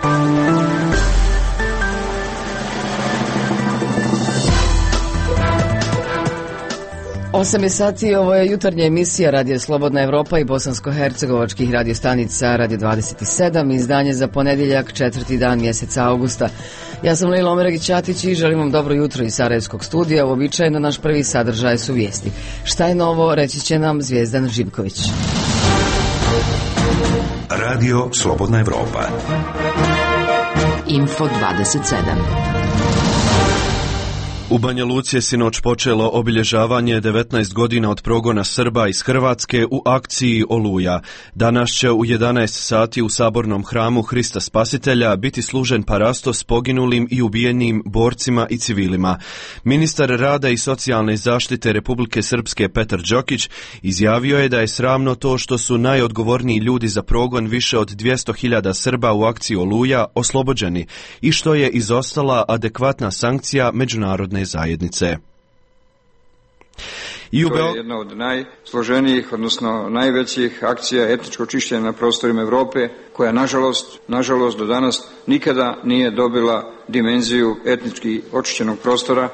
Osam je sati, ovo je jutarnja emisija Radio Slobodna Evropa i bosansko-hercegovačkih radiostanica Radio 27, izdanje za ponedjeljak, 4. dan mjeseca augusta. Ja sam Lejla Omeragić-Ćatić i želim vam dobro jutro iz Sarajevskog studija. Uobičajeno naš prvi sadržaj su vijesti. Šta je novo, reći će nam Zvijezdan Živković. Radio Slobodna Evropa. Info 27. U Banja Luci je sinoć počelo obilježavanje 19 godina od progona Srba iz Hrvatske u akciji Oluja. Danas će u 11 sati u sabornom hramu Hrista Spasitelja biti služen parastos poginulim i ubijenim borcima i civilima. Ministar rada i socijalne zaštite Republike Srpske Petar Đokić izjavio je da je sramno to što su najodgovorniji ljudi za progon više od 200.000 Srba u akciji Oluja oslobođeni i što je izostala adekvatna sankcija međunarodne zajednice. To je jedna od najsloženijih, odnosno najvećih akcija etničkog čišćenja na prostorima Europe, koja nažalost do danas nikada nije dobila dimenziju etnički očišćenog prostora.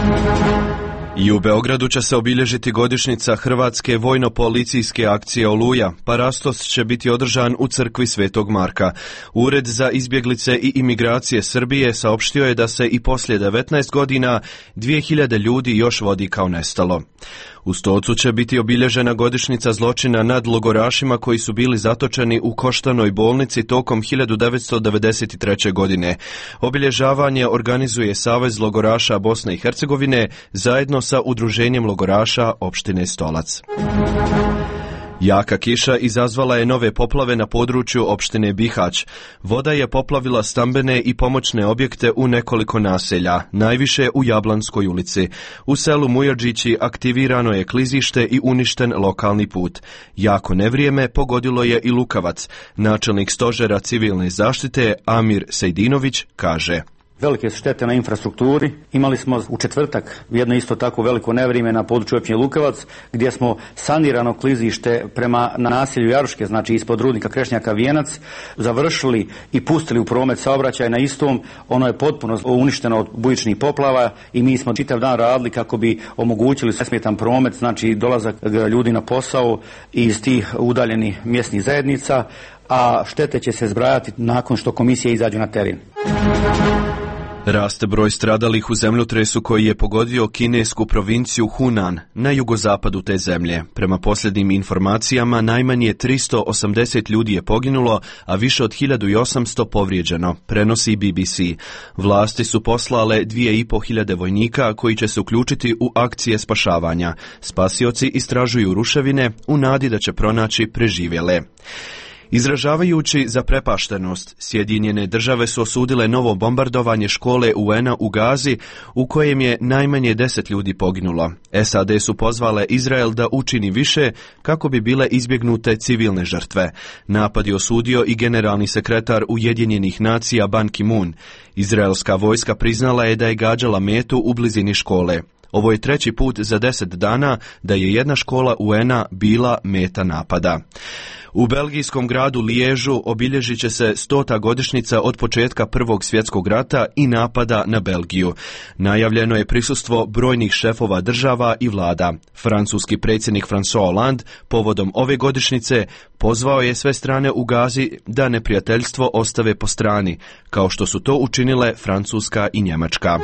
I u Beogradu će se obilježiti godišnjica Hrvatske vojno-policijske akcije Oluja. Parastos će biti održan u crkvi Svetog Marka. Ured za izbjeglice i imigracije Srbije saopštio je da se i poslije 19 godina 2000 ljudi još vodi kao nestalo. U Stocu će biti obilježena godišnjica zločina nad logorašima koji su bili zatočeni u Koštanoj bolnici tokom 1993. godine. Obilježavanje organizuje Savez logoraša Bosne i Hercegovine zajedno sa Udruženjem logoraša opštine Stolac. Jaka kiša izazvala je nove poplave na području opštine Bihać. Voda je poplavila stambene i pomoćne objekte u nekoliko naselja, najviše u Jablanskoj ulici. U selu Mujadžići aktivirano je klizište i uništen lokalni put. Jako nevrijeme pogodilo je i Lukavac. Načelnik stožera civilne zaštite Amir Sejdinović kaže: Velike su štete na infrastrukturi. Imali smo u četvrtak jedno isto tako veliko nevrijeme na području općine Lukavac, gdje smo sanirano klizište prema naselju Jaruške, znači ispod rudnika Krešnjaka Vijenac, završili i pustili u promet saobraćaj na istom. Ono je potpuno uništeno od bujičnih poplava i mi smo čitav dan radili kako bi omogućili nesmetan promet, znači dolazak ljudi na posao iz tih udaljenih mjesnih zajednica, a štete će se zbrajati nakon što komisije izađu na teren. Raste broj stradalih u zemljotresu koji je pogodio kinesku provinciju Hunan na jugozapadu te zemlje. Prema posljednjim informacijama najmanje 380 ljudi je poginulo, a više od 1800 povrijeđeno, prenosi BBC. Vlasti su poslale 2500 vojnika koji će se uključiti u akcije spašavanja. Spasioci istražuju ruševine u nadi da će pronaći preživjele. Izražavajući zaprepaštenost, Sjedinjene države su osudile novo bombardovanje škole UN-a u Gazi, u kojem je najmanje 10 ljudi poginulo. SAD su pozvale Izrael da učini više kako bi bile izbjegnute civilne žrtve. Napad je osudio i generalni sekretar Ujedinjenih nacija Ban Ki-moon. Izraelska vojska priznala je da je gađala metu u blizini škole. Ovo je treći put za 10 dana da je jedna škola UN-a bila meta napada. U belgijskom gradu Liježu obilježit će se 100. godišnjica od početka Prvog svjetskog rata i napada na Belgiju. Najavljeno je prisustvo brojnih šefova država i vlada. Francuski predsjednik François Hollande povodom ove godišnjice pozvao je sve strane u Gazi da neprijateljstvo ostave po strani, kao što su to učinile Francuska i Njemačka.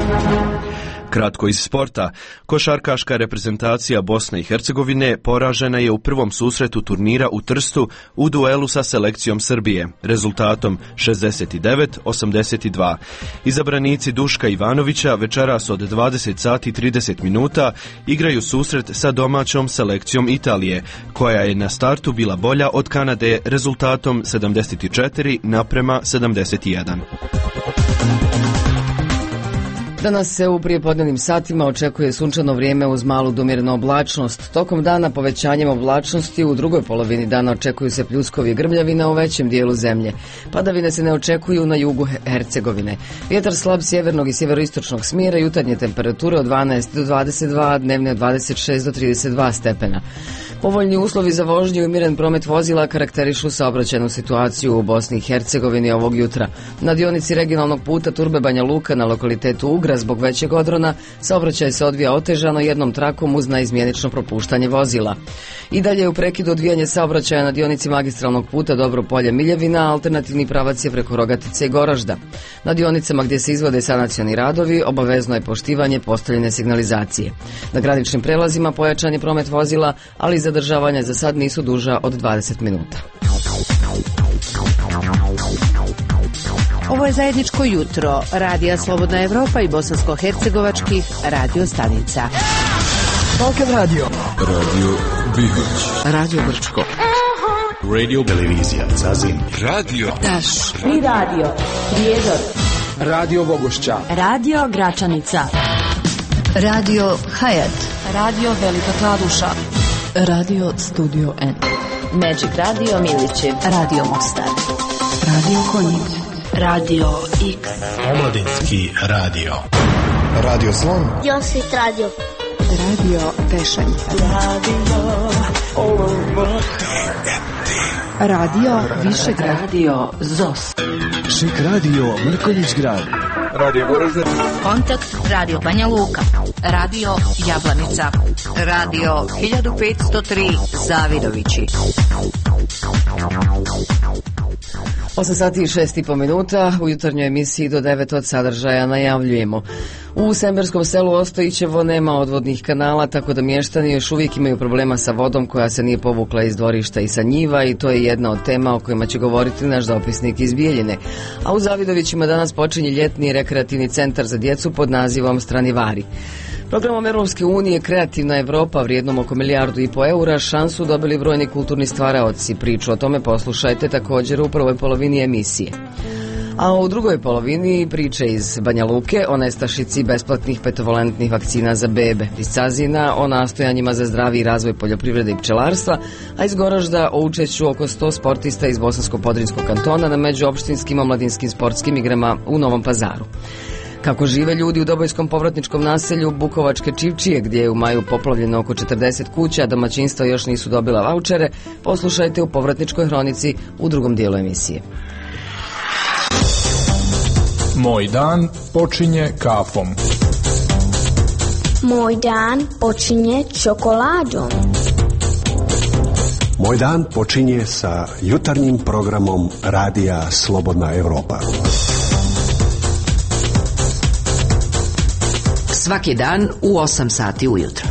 Kratko iz sporta, košarkaška reprezentacija Bosne i Hercegovine poražena je u prvom susretu turnira u Trstu u duelu sa selekcijom Srbije, rezultatom 69-82. Izabranici Duška Ivanovića večeras od 20 sati 30 minuta igraju susret sa domaćom selekcijom Italije, koja je na startu bila bolja od Kanade rezultatom 74-71. Danas se u prijepodnevnim satima očekuje sunčano vrijeme uz malu do umjerenu oblačnost. Tokom dana povećanjem oblačnosti u drugoj polovini dana očekuju se pljuskovi i grmljavina u većem dijelu zemlje. Padavine se ne očekuju na jugu Hercegovine. Vjetar slab sjevernog i sjeveroistočnog smjera, jutarnje temperature od 12 do 22, dnevne od 26 do 32 stepena. Povoljni uslovi za vožnju i miran promet vozila karakterišu saobraćajnu situaciju u Bosni i Hercegovini ovog jutra. Na dionici regionalnog puta Turbe-Banja Luka na lokalitetu Ugra zbog većeg odrona saobraćaj se odvija otežano jednom trakom uz naizmjenično propuštanje vozila. I dalje je u prekidu odvijanje saobraćaja na dionici magistralnog puta Dobro Polje-Miljevina, alternativni pravac je preko Rogatice i Goražda. Na dionicama gdje se izvode sanacioni radovi obavezno je poštivanje postavljene signalizacije. Na graničnim prelazima pojačan je promet vozila, ali zadržavanja za sad nisu duža od 20 minuta. Ovo je zajedničko jutro Radija Slobodna Evropa i bosansko-hercegovačkih radio stanica. Balkan Radio. Radio Bihać. Radio Brčko. Radio Televizija Zazin. Radio Taš. I radio Prijedor. Radio Bogošća. Radio Gračanica. Radio Hayat. Radio Velika Kladuša. Radio Studio N. Magic Radio Milići. Radio Mostar. Radio Konjic. Radio X. Omladinski radio. Radio Slon. Josit Radio. Radio Tešanj. Radio Višegrad. Radio ZOS. Šik Radio Mrkonjić Grad. Radio Goražde. Kontakt Radio Banja Luka. Radio Jablanica. Radio 1503 Zavidovići. 8 sati i 6,5 minuta, u jutarnjoj emisiji do 9 od sadržaja najavljujemo. U Semberskom selu Ostojićevo nema odvodnih kanala, tako da mještani još uvijek imaju problema sa vodom koja se nije povukla iz dvorišta i sa njiva i to je jedna od tema o kojima će govoriti naš dopisnik iz Bijeljine. A u Zavidovićima danas počinje ljetni rekreativni centar za djecu pod nazivom Stranivari. Programom Europske unije Kreativna Evropa vrijednom oko 1,5 milijardu eura šansu dobili brojni kulturni stvaraoci. Priču o tome poslušajte također u prvoj polovini emisije. A u drugoj polovini priče iz Banja Luke o nestašici besplatnih petovalentnih vakcina za bebe, iz Cazina o nastojanjima za zdravi razvoj poljoprivrede i pčelarstva, a iz Goražda o učešću oko 100 sportista iz Bosansko-Podrinjskog kantona na međuopštinskim omladinskim sportskim igrama u Novom Pazaru. Kako žive ljudi u Dobojskom povratničkom naselju Bukovačke Čivčije, gdje je u maju poplavljeno oko 40 kuća, a domaćinstva još nisu dobila vaučere, poslušajte u povratničkoj hronici u drugom dijelu emisije. Moj dan počinje kafom. Moj dan počinje čokoladom. Moj dan počinje sa jutarnjim programom Radija Slobodna Evropa. Svaki dan u 8 sati ujutro.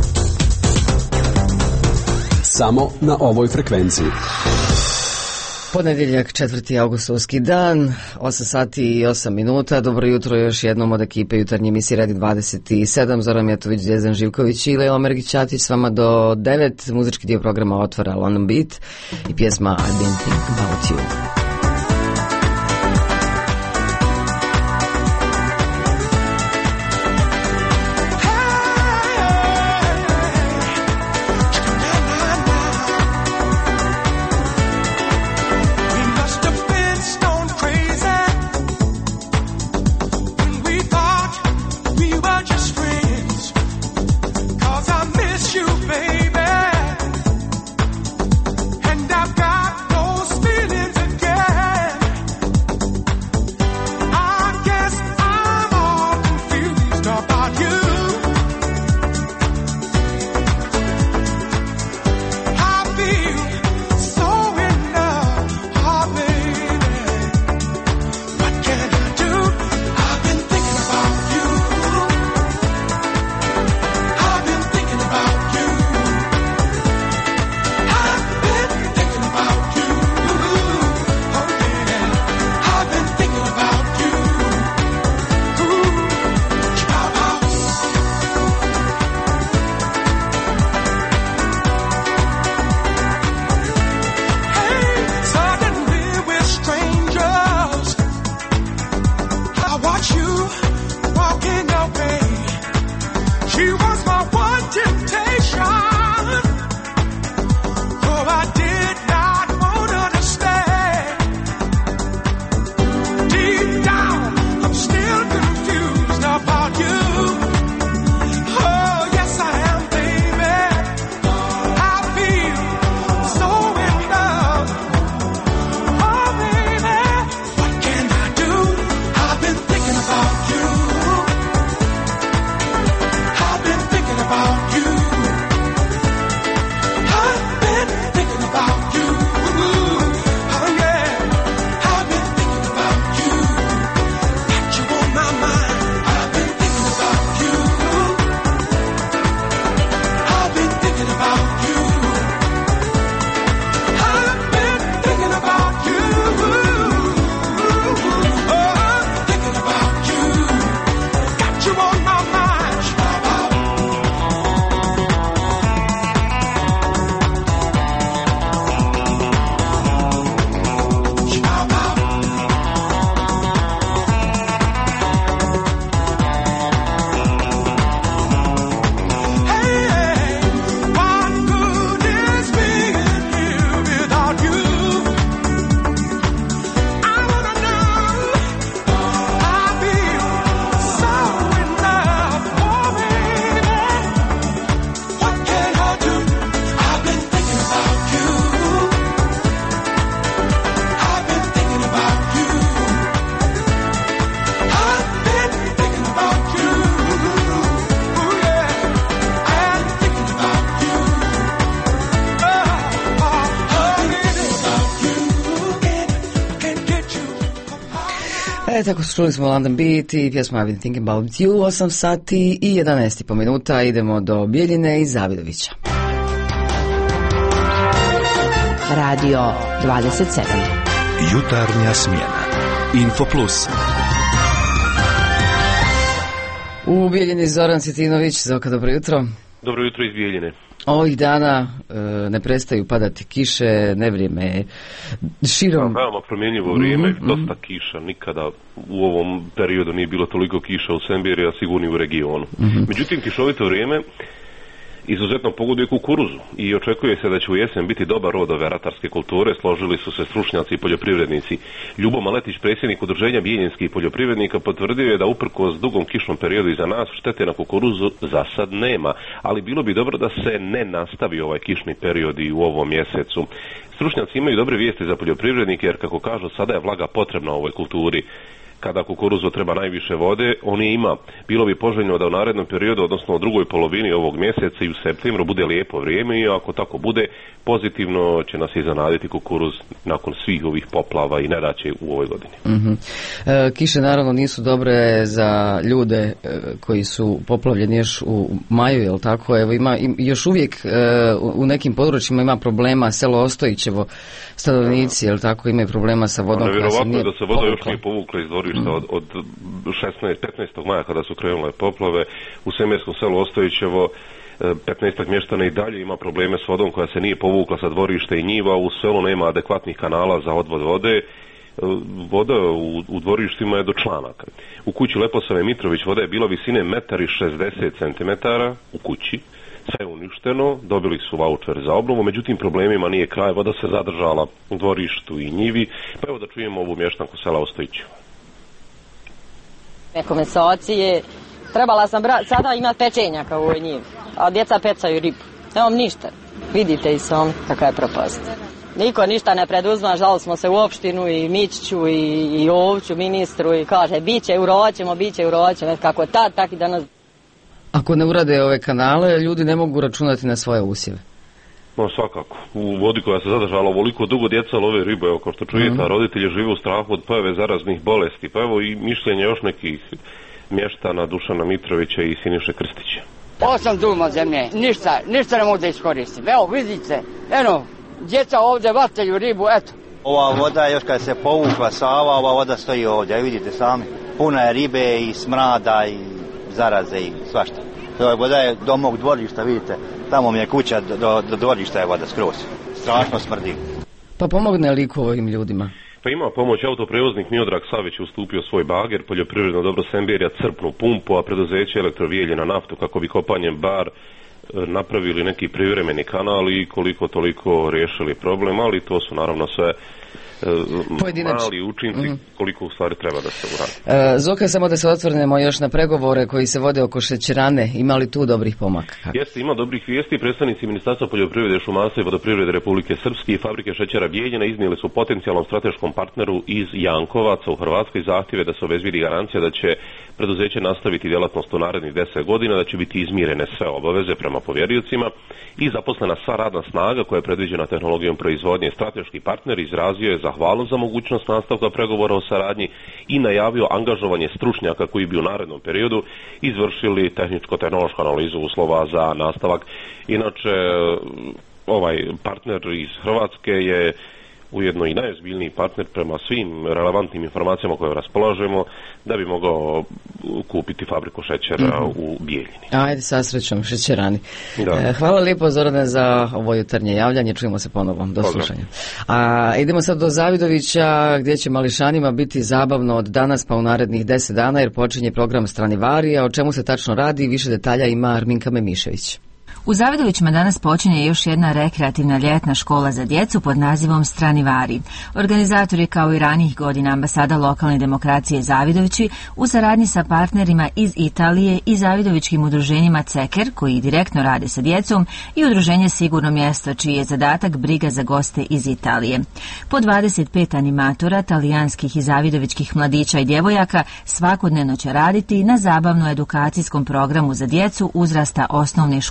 Samo na ovoj frekvenciji. Ponedjeljak, 4. augustovski dan, 8 sati i 8 minuta. Dobro jutro još jednom od ekipe jutarnje emisije Radi 27. Zoran Mijatović, Zvijezdan Živković i Lejla Mergić-Ćatić s vama do 9. Muzički dio programa otvara London Beat i pjesma I Didn't Think About You. And I've got those feelings again. Tako čuli smo London Beat i pjesmu I've been thinking about you, 8 sati i 11,5 minuta, idemo do Bijeljine i Zavidovića. Radio 27. Jutarnja smjena. Info Plus. U Bijeljini Zoran Citinović. Zoka, dobro jutro. Dobro jutro iz Bijeljine. Ovih dana ne prestaju padati kiše, nevrijeme je širom. Veoma promjenjivo vrijeme, dosta kiša, nikada u ovom periodu nije bilo toliko kiša u Sembiri, a sigurno i u regionu. Međutim, kišovito vrijeme izuzetno pogoduje kukuruzu i očekuje se da će u jesen biti dobar rod ove ratarske kulture, složili su se stručnjaci i poljoprivrednici. Ljubo Maletić, predsjednik udruženja bijeljinskih poljoprivrednika, potvrdio je da uprkos dugom kišnom periodu iza nas štete na kukuruzu za sad nema, ali bilo bi dobro da se ne nastavi ovaj kišni period i u ovom mjesecu. Stručnjaci imaju dobre vijesti za poljoprivrednike jer, kako kažu, sada je vlaga potrebna ovoj kulturi. Kada kukuruzu treba najviše vode, on je ima. Bilo bi poželjno da u narednom periodu, odnosno u drugoj polovini ovog mjeseca i u septembru, bude lijepo vrijeme i ako tako bude, pozitivno će nas iznenaditi kukuruz nakon svih ovih poplava i nedaće u ovoj godini. Kiše naravno nisu dobre za ljude koji su poplavljeni još u maju, jel tako? Evo, ima još uvijek u nekim područjima ima problema, selo Ostojićevo, stanovnici, jel tako, imaju problema sa vodom koja se nije da se voda još nije povukla iz dvorišta od 15. maja kada su krenule poplave. U Semerskom selu Ostojićevo 15 mještana i dalje ima probleme s vodom koja se nije povukla sa dvorišta i njiva. U selu nema adekvatnih kanala za odvod vode. Voda u dvorištima je do članaka. U kući Leposave Mitrović voda je bila visine 1,60 cm u kući. Sve je uništeno, dobili su vaučer za obnovu, međutim problemima nije kraj, voda se zadržala u dvorištu i njivi. Pa evo da čujemo ovu mještanku sela Ostojićevo. Komesacije, trebala sam sada imati pečenjaka u ovoj njivi, a djeca pecaju ribu. Nemam ništa, vidite i sam kakva je propast. Niko ništa ne preduzma, žali smo se u opštinu i Mićiću i Ovću, ministru, i kaže bit će uroćemo, kako tad, tak i danas. Ako ne urade ove kanale, ljudi ne mogu računati na svoje usjeve. No svakako, u vodi koja se zadržala ovoliko dugo djeca love ribu, evo kao što čujete, a roditelji žive u strahu od pojave zaraznih bolesti, pa evo i mišljenje još nekih mještana Dušana Mitrovića i Siniše Krstića. 8 duma zemlje, ništa ne mogu da iskoristim, evo vidite, djeca ovdje vataju ribu, eto. Ova voda još kad se povukla Sava, ova voda stoji ovdje, vidite sami, puna je ribe i smrada i zaraze i svašta. Voda je do mog dvorišta, vidite, tamo mi je kuća, do dvorišta je voda skroz. Strašno smrdi. Pa pomogne li ovim ljudima? Pa ima pomoć. Autoprevoznik Miodrag Savić ustupio svoj bager, poljoprivredno dobro Semberija crpnu pumpu, a preduzeće Elektrovijelje na naftu kako bi kopanjem bar napravili neki privremeni kanal i koliko toliko riješili problem, ali to su naravno sve mali učinci koliko u stvari treba da se uradi. Zoka, samo da se otvornemo još na pregovore koji se vode oko šećerane, ima li tu dobrih pomaka? Jeste, ima dobrih vijesti. Predstavnici Ministarstva poljoprivrede, šumarstva i vodoprivrede Republike Srpske i fabrike šećera Bijeljina iznijeli su potencijalnom strateškom partneru iz Jankovaca u Hrvatskoj zahtjeve da se obezvidi garancija da će preduzeće nastaviti djelatnost u narednih 10 godina, da će biti izmirene sve obaveze prema povjeriocima i zaposlena sva radna snaga koja je predviđena tehnologijom proizvodnje. Strateški partner izrazio je zahvalnost za mogućnost nastavka pregovora o saradnji i najavio angažovanje stručnjaka koji bi u narednom periodu izvršili tehničko-tehnološku analizu uslova za nastavak. Inače, ovaj partner iz Hrvatske je ujedno i najozbiljniji partner prema svim relevantnim informacijama koje raspolažemo da bi mogao kupiti fabriku šećera u Bijeljini. Ajde, sa srećom šećerani. Hvala lijepo, Zorane, za ovo jutarnje javljanje. Čujemo se ponovo. Do slušanja. Idemo sad do Zavidovića, gdje će mališanima biti zabavno od danas pa u narednih 10 dana, jer počinje program Stranivarija. O čemu se tačno radi, više detalja ima Arminka Memišević. U Zavidovićima danas počinje još jedna rekreativna ljetna škola za djecu pod nazivom Stranivari. Organizator je kao i ranijih godina ambasada lokalne demokracije Zavidovići u saradnji sa partnerima iz Italije i zavidovićkim udruženjima Ceker, koji direktno rade sa djecom, i udruženje Sigurno mjesto, čiji je zadatak briga za goste iz Italije. Po 25 animatora, talijanskih i zavidovićkih mladića i djevojaka svakodnevno će raditi na zabavno-edukacijskom programu za djecu uzrasta osnovne škole.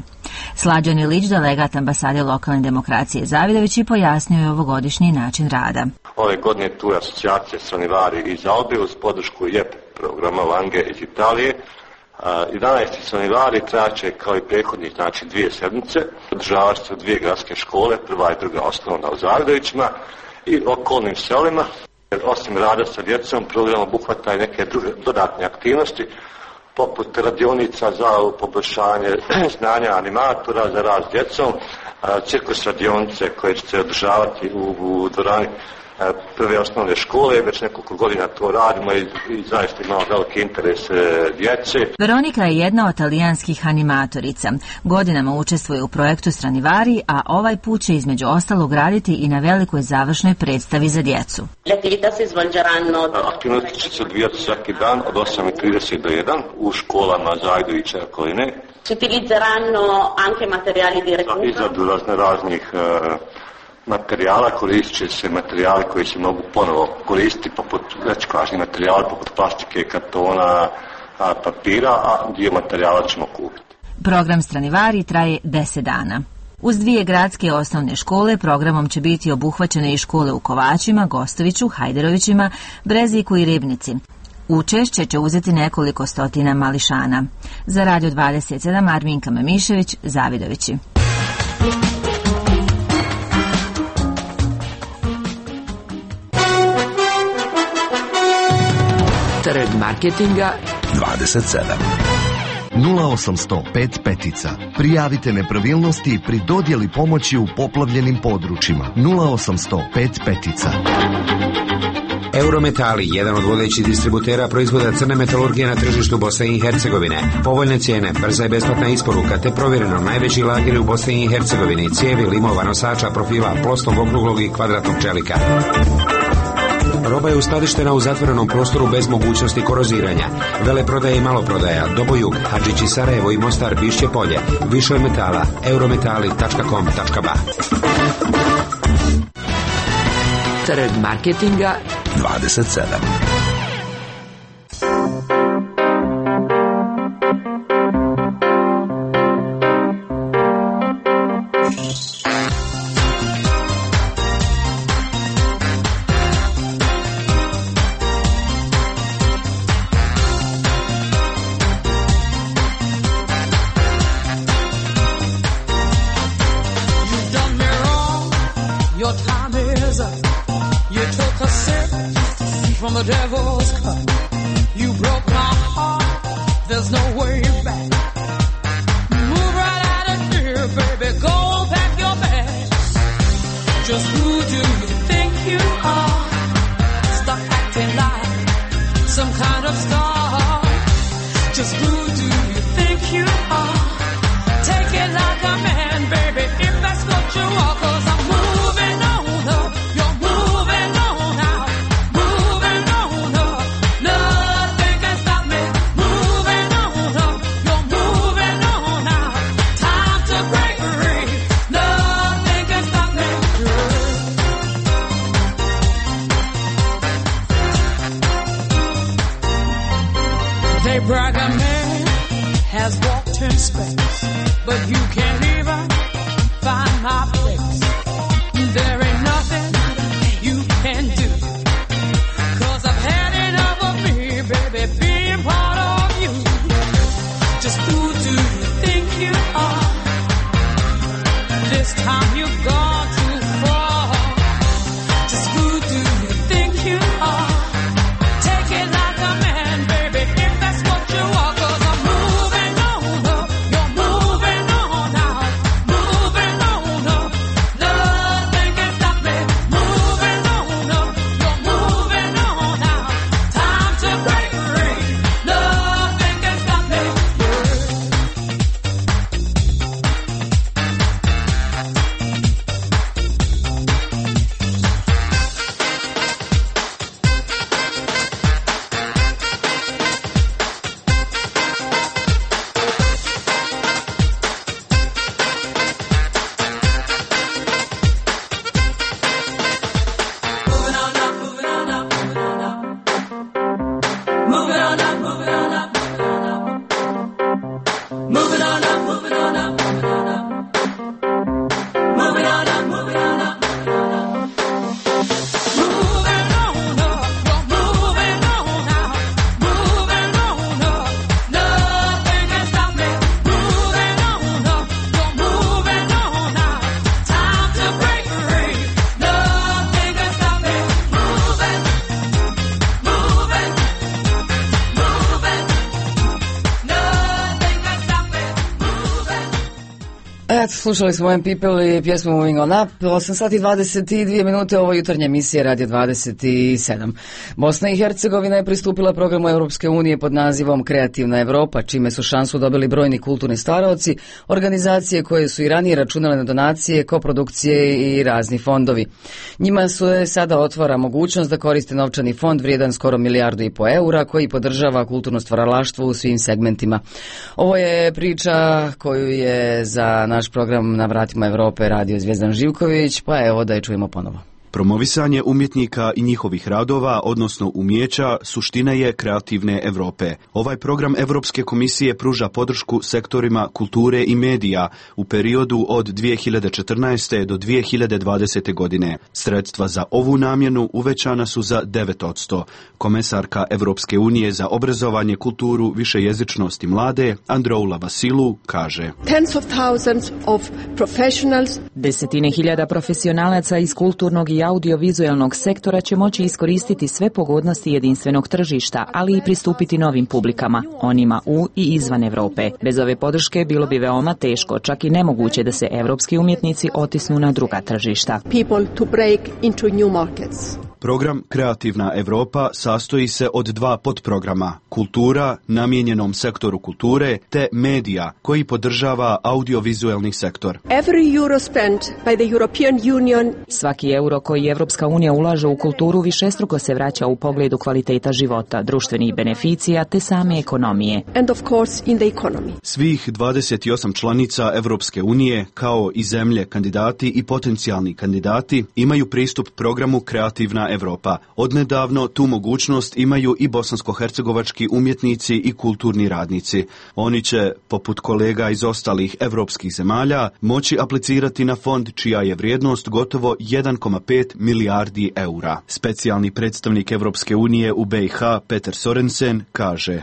Slađan Ilić, delegat ambasade lokalne demokracije Zavidovići, pojasnio je ovogodišnji način rada. Ove godine tu je asocijacija Stranivari iz Albe uz podršku JEP programa Lange iz Italije. 11. Stranivari traće kao i prethodnih, znači 2 sedmice. Održavaće se 2 gradske škole, prva i druga osnovna u Zavidovićima i okolnim selima. Osim rada sa djecom, program obuhvata i neke dodatne aktivnosti, poput radionica za poboljšanje znanja animatora za rad s djecom, cirkus radionice koje će se održavati u dvorani prve osnovne škole, već nekoliko godina to radimo i zaista imamo veliki interes djece. Veronika je jedna od talijanskih animatorica. Godinama učestvuje u projektu Stranivari, a ovaj put će između ostalog raditi i na velikoj završnoj predstavi za djecu. Aktivnosti će se odvijati svaki dan od 8:30 do 1 u školama Zavidovića i okoline. Si utilizzeranno anche materiali di recupero? Izradu raznih materijala, koristit će se materijali koji se mogu ponovo koristiti, poput reciklažnih materijala, poput plastike, kartona, papira, a dio materijala ćemo kupiti. Program Stranivari traje 10 dana. Uz 2 gradske osnovne škole programom će biti obuhvaćene i škole u Kovačima, Gostoviću, Hajderovićima, Breziku i Ribnici. Učešće će uzeti nekoliko stotina mališana. Za Radio 27 Arminka Mamišević, Zavidovići. Trg marketinga 27. 0805 petica. Prijavite nepravilnosti pri dodjeli pomoći u poplavljenim područjima. 0805 petica. Eurometali, jedan od vodećih distributera proizvoda crne metalurgije na tržištu Bosne i Hercegovine. Povoljne cijene, brza i besplatna isporuka te provjereno najveći lageri u Bosni i Hercegovini, cijevi, limova, nosača, profila, plosnog, okruglog i kvadratnog čelika. Roba je uskladištena u zatvorenom prostoru bez mogućnosti koroziranja. Veleprodaja i maloprodaja, Dobojug, Hadžići, Sarajevo i Mostar, Bišće polje. Više od metala, eurometali.com.ba. Trg marketinga 27. From the devil's cut, you broke my heart, there's no way back. Move right out of here, baby, go pack your bags. Just who do you think you are? Stop acting like some kind of star. Just who do you think you are? Take it like a man, baby, if that's what you are, 'cause I'm moving on up, you're moving on out. Brag a man has walked in space, but you can't even find my place. There ain't nothing you can do, 'cause I've had enough of me, baby, being part of you. Just who do you think you are? This time you've gone too far. Just who do you think you are? Take it like a man, baby, if that's what you are, 'cause I'm moving on up, you're moving on out. Slušali smo When People i pjesmu Moving On Up. 8 sati 22 minute, ovo jutarnje emisije Radio 27. Bosna i Hercegovina je pristupila programu Europske unije pod nazivom Kreativna Evropa, čime su šansu dobili brojni kulturni stvaraoci, organizacije koje su i ranije računale na donacije, koprodukcije i razni fondovi. Njima se sada otvara mogućnost da koriste novčani fond vrijedan skoro 1,5 milijardu eura koji podržava kulturno stvaralaštvo u svim segmentima. Ovo je priča koju je za naš program Na vratima Evrope radio Zvijezdan Živković, pa evo da je čujemo ponovo. Promovisanje umjetnika i njihovih radova, odnosno umijeća, suština je Kreativne Evrope. Ovaj program Europske komisije pruža podršku sektorima kulture i medija u periodu od 2014. do 2020. godine. Sredstva za ovu namjenu uvećana su za 9%. Komesarka Europske unije za obrazovanje, kulturu, višejezičnost i mlade, Androula Vasilu, kaže: Desetine hiljada profesionalaca iz kulturnog i audiovizualnog sektora će moći iskoristiti sve pogodnosti jedinstvenog tržišta, ali i pristupiti novim publikama, onima u i izvan Europe. Bez ove podrške bilo bi veoma teško, čak i nemoguće da se evropski umjetnici otisnu na druga tržišta. Program Kreativna Evropa sastoji se od 2 podprograma: kultura, namijenjenom sektoru kulture, te medija, koji podržava audiovizualni sektor. Svaki euro koji Evropska unija ulaže u kulturu višestruko se vraća u pogledu kvaliteta života, društvenih beneficija te same ekonomije. Svih 28 članica Evropske unije, kao i zemlje kandidati i potencijalni kandidati, imaju pristup programu Kreativna Evropa. Odnedavno tu mogućnost imaju i bosansko-hercegovački umjetnici i kulturni radnici. Oni će, poput kolega iz ostalih evropskih zemalja, moći aplicirati na fond čija je vrijednost gotovo 1,5 milijardi eura. Specijalni predstavnik Evropske unije u BiH Peter Sorensen kaže: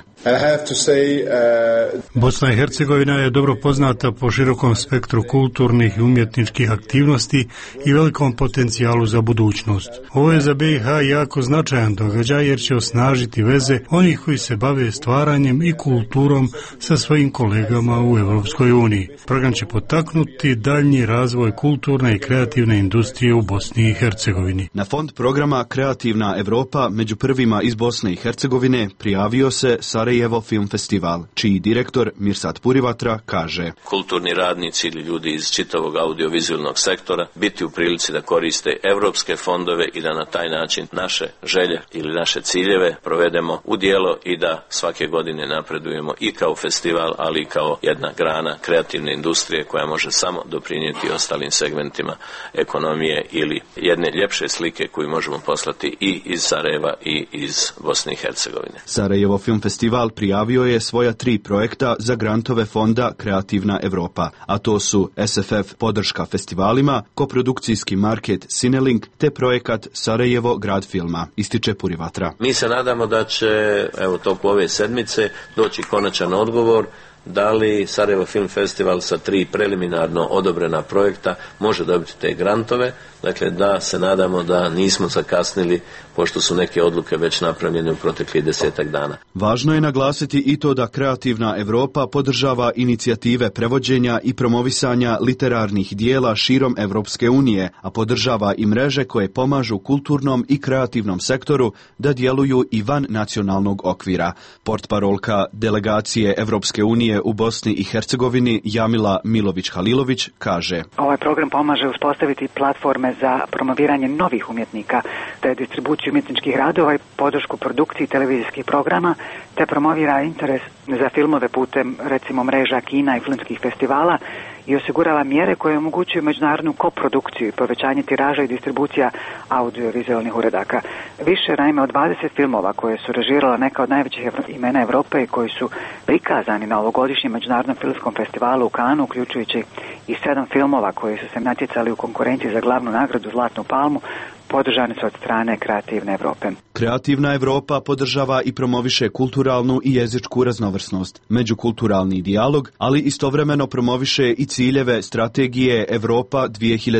Bosna i Hercegovina je dobro poznata po širokom spektru kulturnih i umjetničkih aktivnosti i velikom potencijalu za budućnost. Ovo je za BiH jako značajan događaj jer će osnažiti veze onih koji se bave stvaranjem i kulturom sa svojim kolegama u Evropskoj uniji. Program će potaknuti daljnji razvoj kulturne i kreativne industrije u Bosni i Hercegovini. Na fond programa Kreativna Evropa među prvima iz Bosne i Hercegovine prijavio se Sarajevo Film Festival, čiji direktor Mirsad Purivatra kaže: kulturni radnici ili ljudi iz čitavog audiovizualnog sektora biti u prilici da koriste evropske fondove i da na taj način naše želje ili naše ciljeve provedemo u djelo i da svake godine napredujemo i kao festival, ali i kao jedna grana kreativne industrije koja može samo doprinijeti ostalim segmentima ekonomije ili jedne ljepše slike koju možemo poslati i iz Sarajeva i iz Bosne i Hercegovine. Sarajevo Film Festival prijavio je svoja 3 projekta za grantove fonda Kreativna Evropa, a to su SFF podrška festivalima, koprodukcijski market Cinelink te projekat Sarajevo grad filma, ističe Purivatra. Mi se nadamo da će, toku ove sedmice doći konačan odgovor da li Sarajevo Film Festival sa 3 preliminarno odobrena projekta može dobiti te grantove. Dakle, da se nadamo da nismo zakasnili, pošto su neke odluke već napravljene u proteklih 10-ak dana. Važno je naglasiti i to da Kreativna Evropa podržava inicijative prevođenja i promovisanja literarnih dijela širom Evropske unije, a podržava i mreže koje pomažu kulturnom i kreativnom sektoru da djeluju i van nacionalnog okvira. Portparolka delegacije Evropske unije u Bosni i Hercegovini Jamila Milović-Halilović kaže: ovaj program pomaže uspostaviti platforme za promoviranje novih umjetnika, te distribuciju umjetničkih radova i podršku produkciji televizijskih programa, te promovira interes za filmove putem recimo mreža kina i filmskih festivala i osigurava mjere koje omogućuju međunarodnu koprodukciju i povećanje tiraža i distribucija audiovizualnih uredaka. Više naime od 20 filmova koje su režirala neka od najvećih imena Evrope i koji su prikazani na ovogodišnjem međunarodnom filmskom festivalu u Kanu, uključujući i 7 filmova koji su se natjecali u konkurenciji za glavnu nagradu Zlatnu palmu, podržani su od strane Kreativne Evrope. Kreativna Evropa podržava i promoviše kulturalnu i jezičku raznovrsnost, međukulturalni dijalog, ali istovremeno promoviše i ciljeve strategije Evropa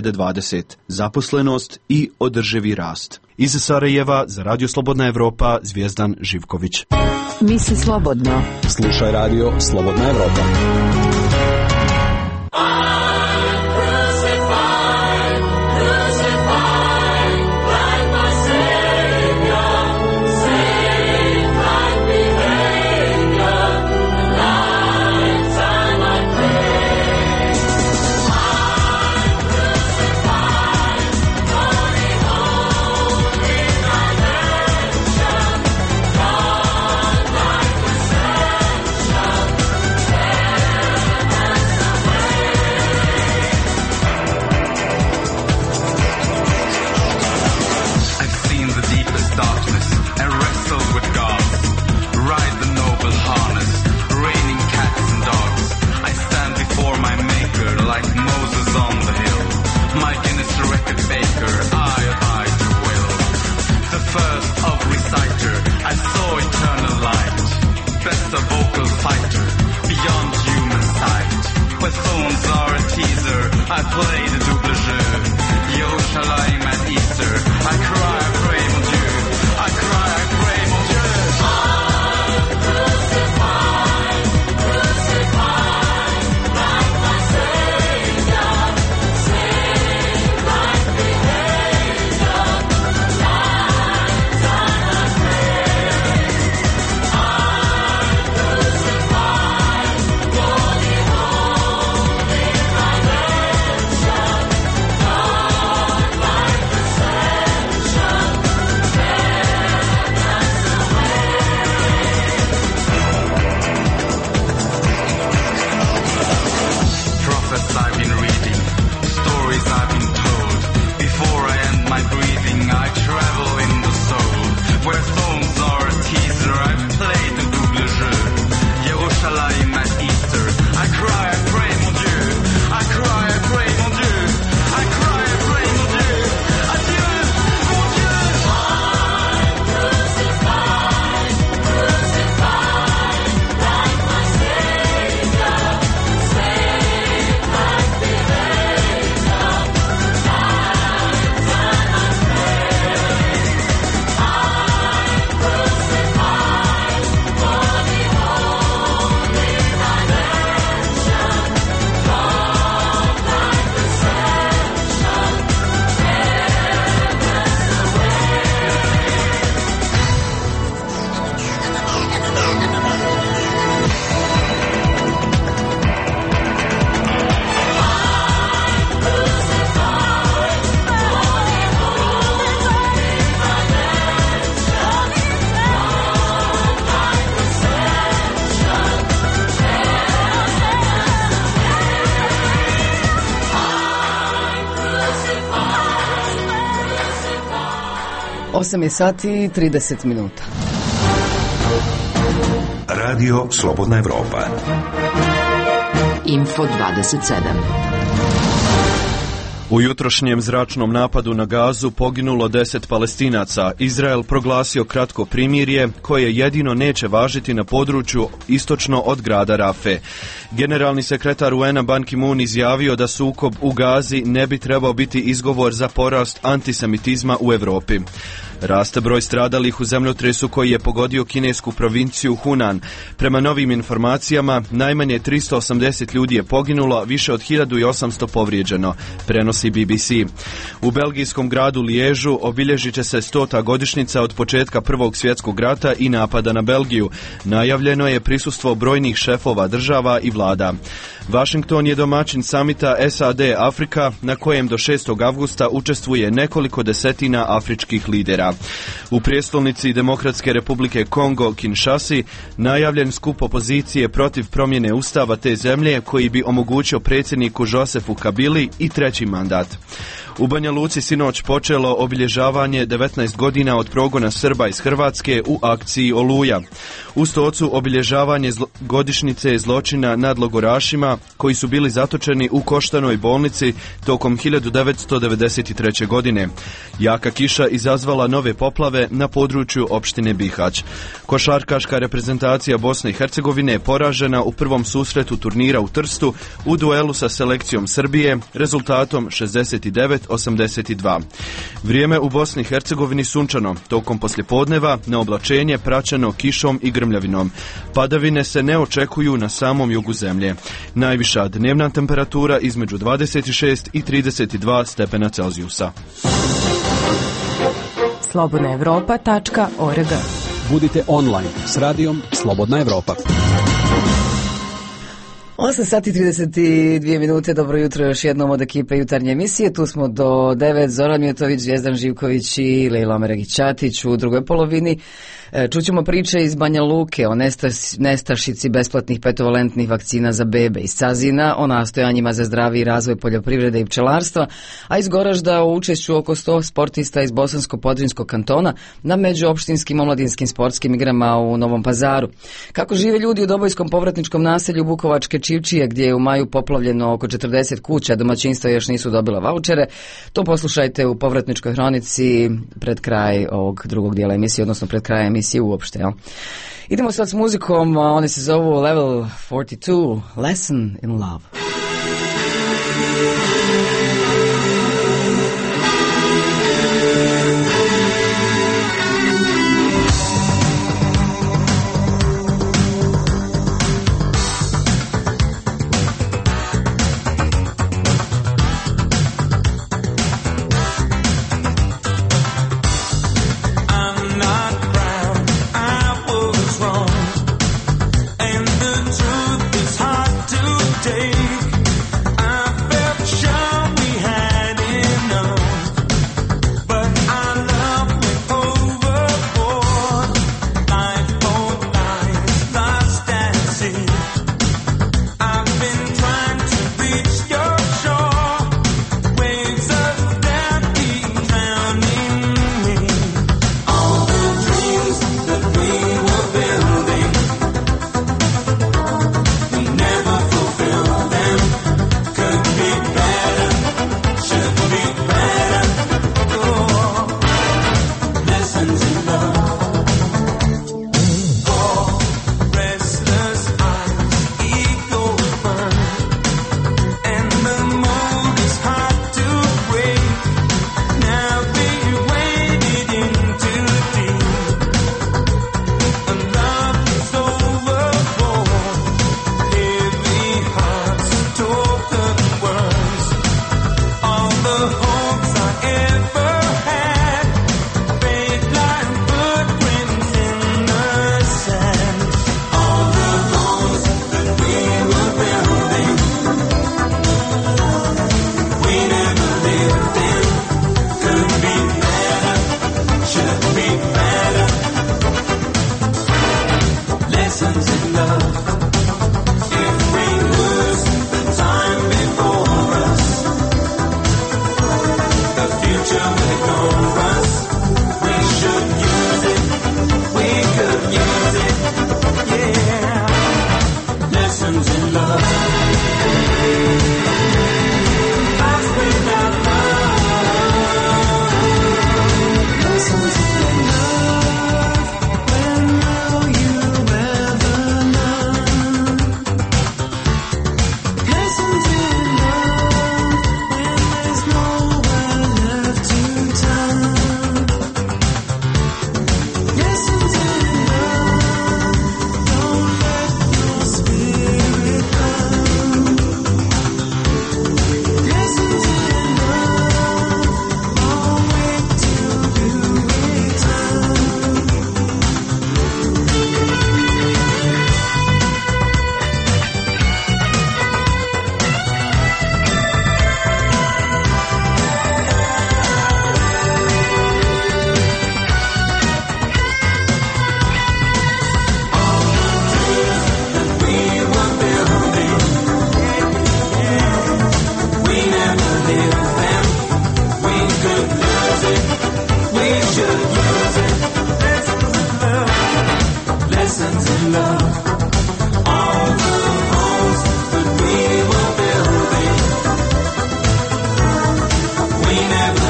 2020, zaposlenost i održivi rast. Iz Sarajeva za Radio Slobodna Evropa Zvijezdan Živković. Misli slobodno. Slušaj Radio Slobodna Evropa. Yerushalayim at Easter. I cry, I pray, mon Dieu. I cry, I pray, mon Dieu. I'm crucified, crucified, like my Savior, saved like behavior, lives on my grave. I'm crucified, holy, holy, my redemption, God like ascension, prophets I've been reading, stories I've been told. Before I end my breathing, I travel in the soul. Where thorns are a teaser, I've played the double jeu. Yerushalayim at Easter. I cry, I pray, mon Dieu. I cry, I pray, mon Dieu. I cry, I pray, mon Dieu. Adieu, mon Dieu. I'm crucified, crucified, like my Savior, saved like behavior, lives on my grave. I'm crucified, holy, holy, my redemption, God like ascension, Osam je sati i 30 minuta. Radio Slobodna Evropa. Info 27. U jutrošnjem zračnom napadu na Gazu poginulo 10 Palestinaca. Izrael proglasio kratko primirje koje jedino neće važiti na području istočno od grada Rafe. Generalni sekretar UN-a Ban Ki-moon izjavio da sukob u Gazi ne bi trebao biti izgovor za porast antisemitizma u Europi. Raste broj stradalih u zemljotresu koji je pogodio kinesku provinciju Hunan. Prema novim informacijama, najmanje 380 ljudi je poginulo, više od 1800 povrijeđeno, prenosi BBC. U belgijskom gradu Liježu obilježit će se 100. godišnjica od početka Prvog svjetskog rata i napada na Belgiju. Najavljeno je prisustvo brojnih šefova država i vlada. Washington je domaćin samita SAD-Afrika na kojem do 6. avgusta učestvuje nekoliko desetina afričkih lidera. U prijestolnici Demokratske republike Kongo, Kinshasi, najavljen skup opozicije protiv promjene ustava te zemlje koji bi omogućio predsjedniku Josefu Kabili i treći mandat. U Banja Luci sinoć počelo obilježavanje 19 godina od progona Srba iz Hrvatske u akciji Oluja. U Stocu obilježavanje godišnjice zločina nad logorašima koji su bili zatočeni u Koštanoj bolnici tokom 1993. godine. Jaka kiša izazvala nove poplave na području opštine Bihać. Košarkaška reprezentacija Bosne i Hercegovine je poražena u prvom susretu turnira u Trstu u duelu sa selekcijom Srbije rezultatom 69-82. Vrijeme u Bosni i Hercegovini sunčano, tokom poslijepodneva na oblačenje praćeno kišom i grmljavinom. Padavine se ne očekuju na samom jugu zemlje. Najviša dnevna temperatura između 26 i 32 stepena Celzijusa. slobodnaevropa.org. Budite online s radijom Slobodna Evropa. 8 sati 32 minute, dobro jutro još jednom od ekipe jutarnje emisije. Tu smo do 9, Zoran Mjetović, Zvijezdan Živković i Lejla Omeragić-Ćatić u drugoj polovini. Čućemo priče iz Banja Luke o nestašici besplatnih petovalentnih vakcina za bebe, iz Cazina o nastojanjima za zdravi razvoj poljoprivrede i pčelarstva, a iz Goražda o učešću oko 100 sportista iz Bosansko-Podrinjskog kantona na međuopštinskim omladinskim sportskim igrama u Novom Pazaru. Kako žive ljudi u Dobojskom povratničkom naselju Bukovačke Čivčije, gdje je u maju poplavljeno oko 40 kuća, domaćinstva još nisu dobila vaučere, to poslušajte u povratničkoj hronici pred kraj ovog drugog dijela emisije, odnosno pred kraj emisije uopšte. Jel? Idemo sad s muzikom, one se zovu Level 42, Lesson in Love.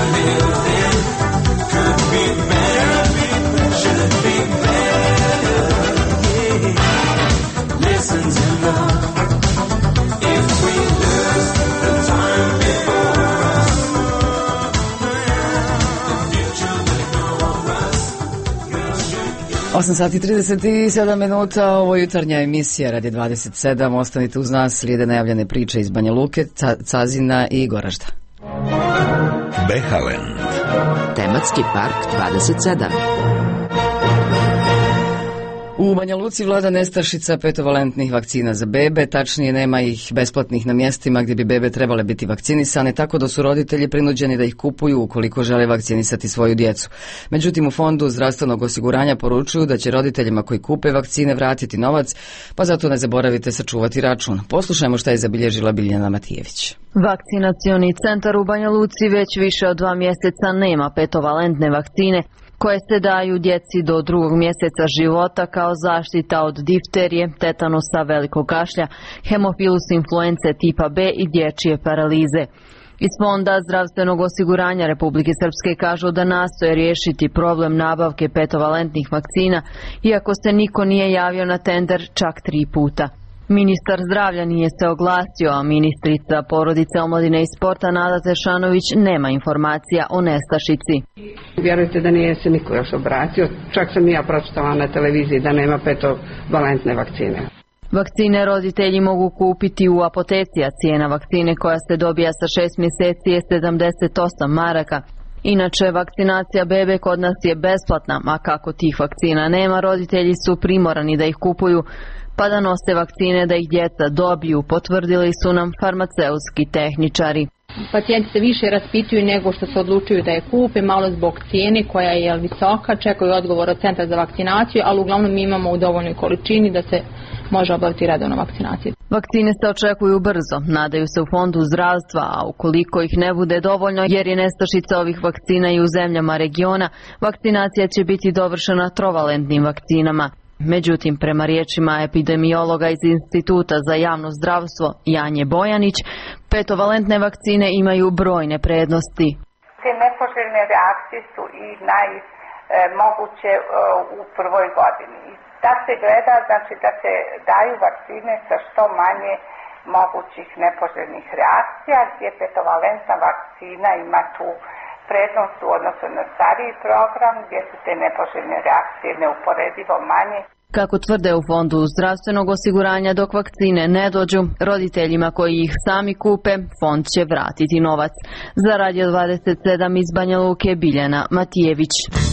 Sati 37 minuta, ovo je jutarnja emisija Radi 27, ostanite uz nas, slijede najavljene priče iz Banja Luke, Cazina i Goražda. Behaland. Tematski park 27. U Banja Luci vlada nestašica petovalentnih vakcina za bebe, tačnije nema ih besplatnih na mjestima gdje bi bebe trebale biti vakcinisane, tako da su roditelji prinuđeni da ih kupuju ukoliko žele vakcinisati svoju djecu. Međutim, u Fondu zdravstvenog osiguranja poručuju da će roditeljima koji kupe vakcine vratiti novac, pa zato ne zaboravite sačuvati račun. Poslušajmo šta je zabilježila Biljana Matijević. Vakcinacioni centar u Banja Luci već više od 2 mjeseca nema petovalentne vakcine koje se daju djeci do 2. mjeseca života kao zaštita od difterije, tetanusa, velikog kašlja, hemofilus influence tipa B i dječje paralize. Iz Fonda zdravstvenog osiguranja Republike Srpske kažu da nastoje riješiti problem nabavke petovalentnih vakcina, iako se niko nije javio na tender čak 3 puta. Ministar zdravlja nije se oglasio, a ministrica porodice, omladine i sporta Nada Tešanović nema informacija o nestašici. Vjerujte da nije se niko još obratio, čak sam i ja pročitala na televiziji da nema petovalentne vakcine. Vakcine roditelji mogu kupiti u apoteci, a cijena vakcine koja se dobija sa 6 mjeseci je 78 maraka. Inače, vakcinacija bebe kod nas je besplatna, a kako tih vakcina nema, roditelji su primorani da ih kupuju, pa da nose vakcine da ih djeca dobiju, potvrdili su nam farmaceutski tehničari. Pacijenti se više raspituju nego što se odlučuju da je kupe, malo zbog cijene koja je visoka, čekaju odgovor od centra za vakcinaciju, ali uglavnom mi imamo u dovoljnoj količini da se može obaviti redovna vakcinacija. Vakcine se očekuju brzo, nadaju se u Fondu zdravstva, a ukoliko ih ne bude dovoljno, jer je nestašica ovih vakcina i u zemljama regiona, vakcinacija će biti dovršena trovalentnim vakcinama. Međutim, prema riječima epidemiologa iz Instituta za javno zdravstvo Janje Bojanić, petovalentne vakcine imaju brojne prednosti. Te nepoželjne reakcije su i najmoguće u prvoj godini. Da se gleda, znači da se daju vakcine sa što manje mogućih nepoželjnih reakcija, gdje petovalentna vakcina ima tu prednost u odnosu na stariji program, gdje su te nepoželjne reakcije neuporedivo manje. Kako tvrde u Fondu zdravstvenog osiguranja, dok vakcine ne dođu, roditeljima koji ih sami kupe, fond će vratiti novac. Za Radio 27 iz Banja Luke, Biljana Matijević.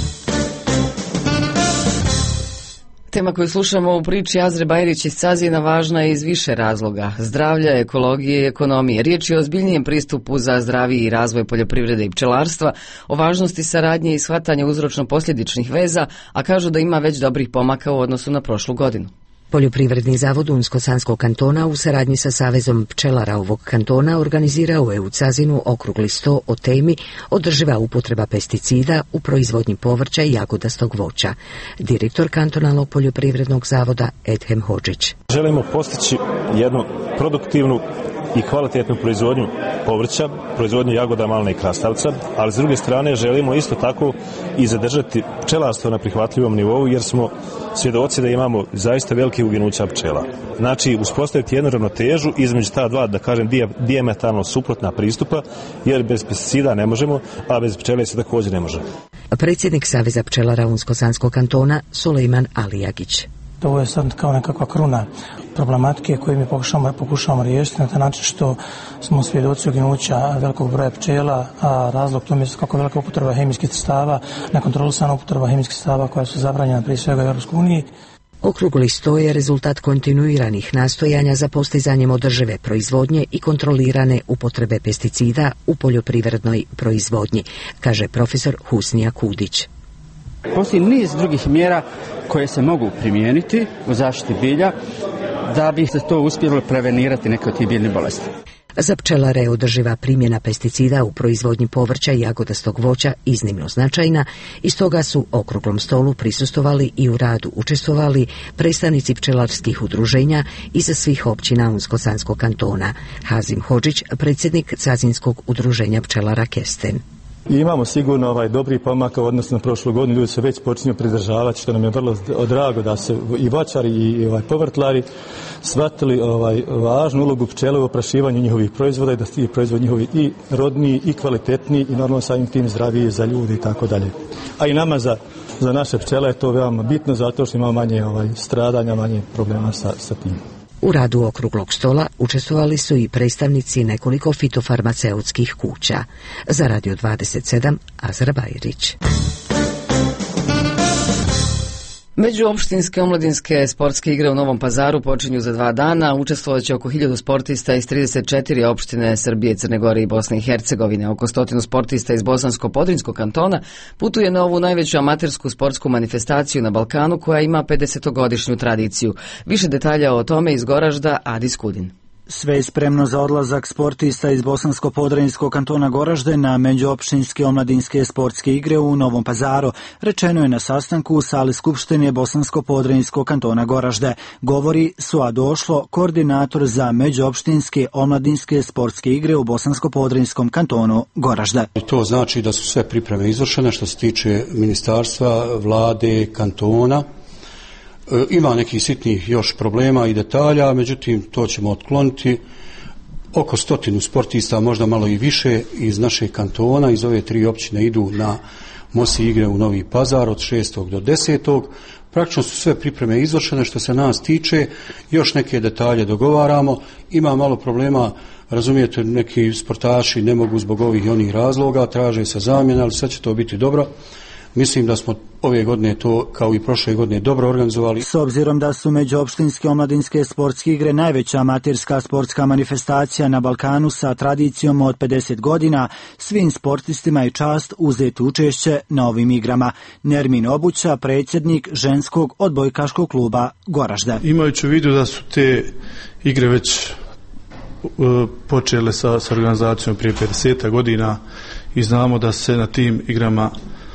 Tema koju slušamo u priči Azre Bajrić iz Cazina važna je iz više razloga: zdravlja, ekologije i ekonomije. Riječ je o ozbiljnijem pristupu za zdraviji razvoj poljoprivrede i pčelarstva, o važnosti saradnje i shvatanja uzročno-posljedičnih veza, a kažu da ima već dobrih pomaka u odnosu na prošlu godinu. Poljoprivredni zavod Unsko-Sanskog kantona u saradnji sa Savezom pčelara ovog kantona organizirao je u Cazinu okrugli sto o temi održiva upotreba pesticida u proizvodnji povrća i jagodastog voća. Direktor kantonalnog poljoprivrednog zavoda Edhem Hodžić. Želimo postići jednu produktivnu i kvalitetnu proizvodnju povrća, proizvodnju jagoda, malina i krastavca, ali s druge strane želimo isto tako i zadržati pčelarstvo na prihvatljivom nivou, jer smo svjedoci da imamo zaista velike uginuća pčela. Znači, uspostaviti jednu ravnotežu između ta dva, da kažem, dijametralno suprotna pristupa, jer bez pesticida ne možemo, a bez pčele se također ne može. Predsjednik Saveza pčelara Unsko-Sanskog kantona Sulejman Alijagić. Ovo je sad kao nekakva kruna problematike koju mi pokušavamo riješiti na taj način što smo svjedoci uginuća velikog broja pčela, a razlog tome je kako velika upotreba hemijskih sredstava, nekontrolisana upotreba hemijskih sredstava koja su zabranjena prije svega u Europskoj uniji. Okrugli sto je rezultat kontinuiranih nastojanja za postizanjem održive proizvodnje i kontrolirane upotrebe pesticida u poljoprivrednoj proizvodnji, kaže profesor Husnija Kudić. Postoji niz drugih mjera koje se mogu primijeniti u zaštiti bilja da bi se to uspjelo prevenirati neke od tih biljnih bolesti. Za pčelare je održiva primjena pesticida u proizvodnji povrća i jagodastog voća iznimno značajna i stoga su okruglom stolu prisustvovali i u radu učestvovali predstavnici pčelarskih udruženja iz svih općina Unsko-Sanskog kantona. Hazim Hodžić, predsjednik Cazinskog udruženja pčelara Kesten. I imamo sigurno dobri pomaka u odnosu na prošlu godinu, ljudi se već počinju pridržavati, što nam je vrlo drago da se i voćari i povrtlari shvatili važnu ulogu pčele u oprašivanju njihovih proizvoda i da ti proizvod njihovi i rodniji i kvalitetniji i normalno samim tim zdraviji za ljudi i tako dalje. A i nama za naše pčele je to veoma bitno zato što imamo manje stradanja, manje problema sa tim. U radu okruglog stola učestvovali su i predstavnici nekoliko fitofarmaceutskih kuća. Za Radio 27, Azra Bajrić. Međuopštinske omladinske sportske igre u Novom Pazaru počinju za 2 dana. Učestvovaće oko 1000 sportista iz 34 opštine Srbije, Crne Gore i Bosne i Hercegovine. Oko 100 sportista iz Bosansko-Podrinjskog kantona putuje na ovu najveću amatersku sportsku manifestaciju na Balkanu koja ima 50-godišnju tradiciju. Više detalja o tome iz Goražda, Adis Kudin. Sve je spremno za odlazak sportista iz Bosansko-Podrinjskog kantona Goražde na međuopštinske omladinske sportske igre u Novom Pazaru, rečeno je na sastanku u sali Skupštine Bosansko-Podrinjskog kantona Goražde. Govori Suad Ošlo, koordinator za međuopštinske omladinske sportske igre u Bosansko-Podrinjskom kantonu Goražde. To znači da su sve pripreme izvršene što se tiče ministarstva, vlade, kantona. Ima nekih sitnih još problema i detalja, međutim to ćemo otkloniti. Oko 100 sportista, možda malo i više iz našeg kantona, iz ove 3 općine idu na MOSI igre u Novi Pazar od 6. do 10. Praktično su sve pripreme izvršene što se nas tiče, još neke detalje dogovaramo, ima malo problema, razumijete, neki sportaši ne mogu zbog ovih i onih razloga, traže se zamjena, ali sve će to biti dobro. Mislim da smo ove godine to, kao i prošle godine, dobro organizovali. S obzirom da su međuopštinske omladinske sportske igre najveća amaterska sportska manifestacija na Balkanu sa tradicijom od 50 godina, svim sportistima je čast uzeti učešće na ovim igrama. Nermin Obuća, predsjednik ženskog odbojkaškog kluba Goražde. Imajući u vidu da su te igre već počele sa organizacijom prije 50 godina i znamo da se na tim igrama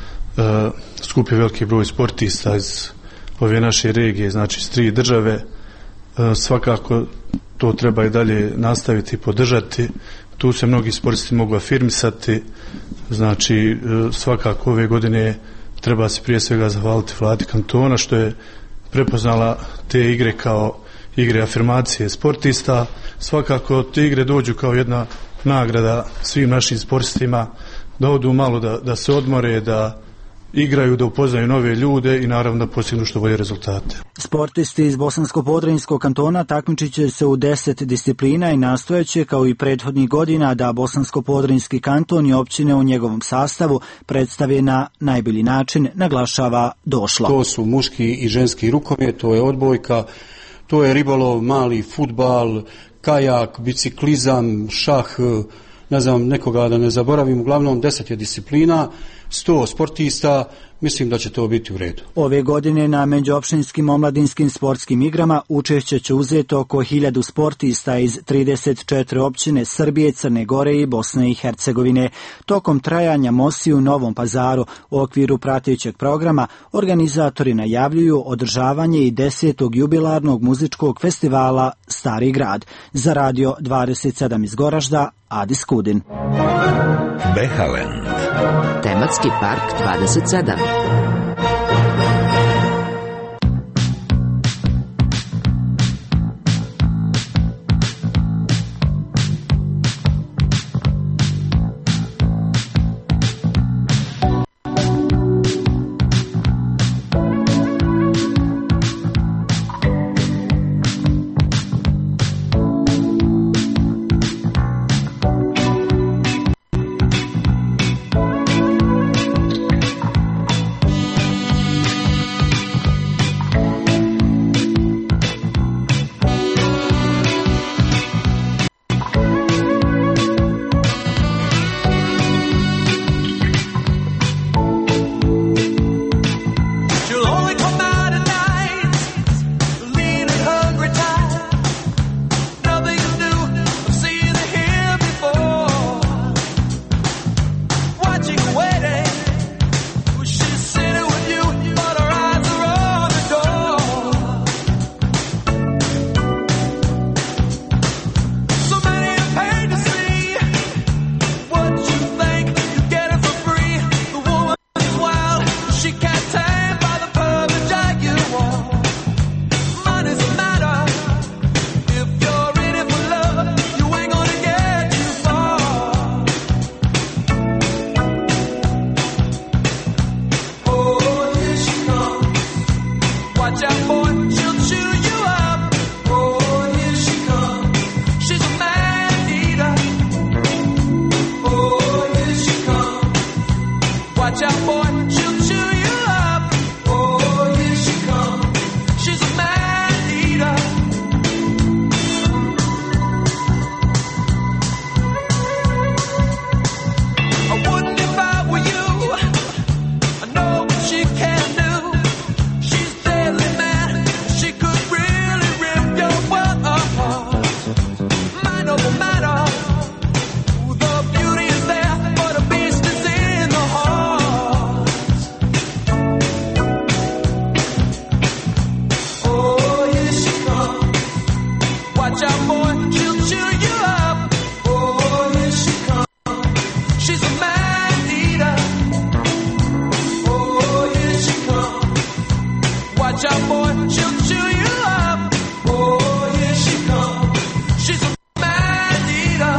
skupi veliki broj sportista iz ove naše regije, znači iz 3 države. Svakako to treba i dalje nastaviti i podržati. Tu se mnogi sportisti mogu afirmisati. Znači svakako ove godine treba se prije svega zahvaliti vladi kantona što je prepoznala te igre kao igre afirmacije sportista. Svakako te igre dođu kao jedna nagrada svim našim sportistima da odu malo da se odmore, da igraju, da upoznaju nove ljude i naravno da postignu što bolje rezultate. Sportisti iz Bosansko-Podrinjskog kantona takmičit će se u 10 disciplina i nastojeće kao i prethodnih godina da Bosansko-Podrinjski kanton i općine u njegovom sastavu predstave na najbolji način, naglašava Došlo. To su muški i ženski rukomet, to je odbojka, to je ribolov, mali fudbal, kajak, biciklizam, šah, ne znam, nekoga da ne zaboravim, uglavnom 10 je disciplina, 100 sportista, mislim da će to biti u redu. Ove godine na međuopštinskim omladinskim sportskim igrama učešće će uzeti oko 1000 sportista iz 34 općine Srbije, Crne Gore i Bosne i Hercegovine. Tokom trajanja MOSI u Novom Pazaru u okviru pratećeg programa organizatori najavljuju održavanje i 10. jubilarnog muzičkog festivala Stari grad. Za Radio 27 iz Goražda, Adis Kudin. Behaland. Tematski park 27. Watch out, boy, she'll chew you up. Oh, here she comes. She's a man eater. I wouldn't if I were you. I know what she can do. She's deadly mad. She could really rip your world apart. Mind over matter. The beauty is there, but the beast is in the heart. Oh, here she comes. Watch out, boy, she'll chew you up. Oh, here she comes. She's a man eater. Oh, here she comes. Watch out, boy, she'll chew you up. Oh, here she comes. She's a man eater.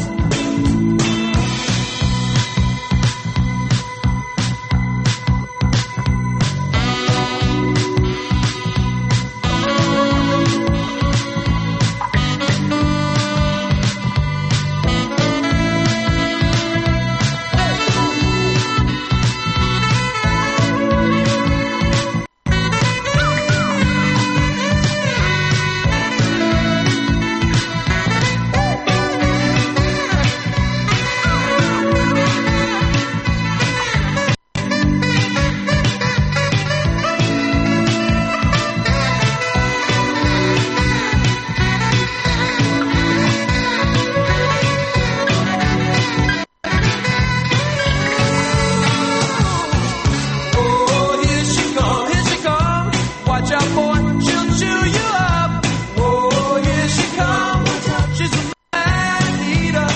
Oh, here she comes, here she comes. Watch out, boy, she'll chew you up. Oh, here she comes. She's a man eater.